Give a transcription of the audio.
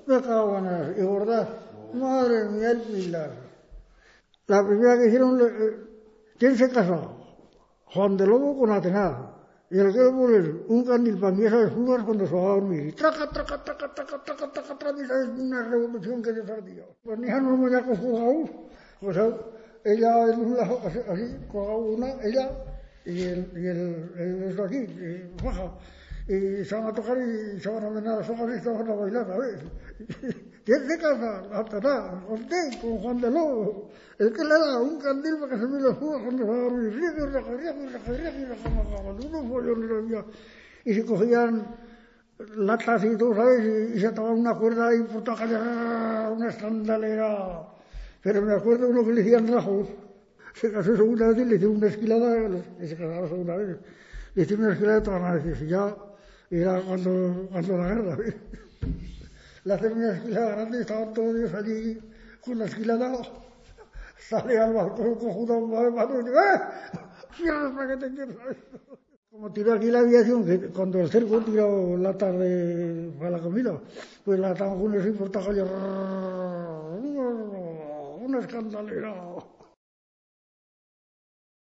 Me cago en eso. Y verdad, madre mía, el Pilar. La primera que hicieron, ¿quién se casó? Juan de Lobo con Atenea. Y el que le ponen un candil para mí esas fugas cuando se va a dormir. Y traca, y es una revolución que se salió. Pues ni a los muñecos jugados. Pues ella en un lado, así, colgaba una, ella, y el eso aquí, y baja. Y se van a tocar y se van a menar las hojas y se van a bailar, ¿sabes? ¿Quién se casa? Atenea, con Juan de Lobo. El que le da un candil para que se mire las fugas cuando se va a dormir. Y se cogían latas y todo, ¿sabes? Y se tomaban una cuerda y por toda calle, una escandalera. Pero me acuerdo uno que le decían Rajos. Se casó segunda vez y le hicieron una esquilada, y se casaron segunda vez. Le hicieron una esquilada de todas las veces. Y ya era cuando la guerra, ¿ves? Le hacen una esquilada grande y estaban todos ellos allí con la esquilada. Sale al balcón cojudo a un mano y dice, ¡cierra para que te quieras! Como tiró aquí la aviación, que cuando el cerco tiró la tarde para la comida, pues la estaban con ese portafolio, una escandalera.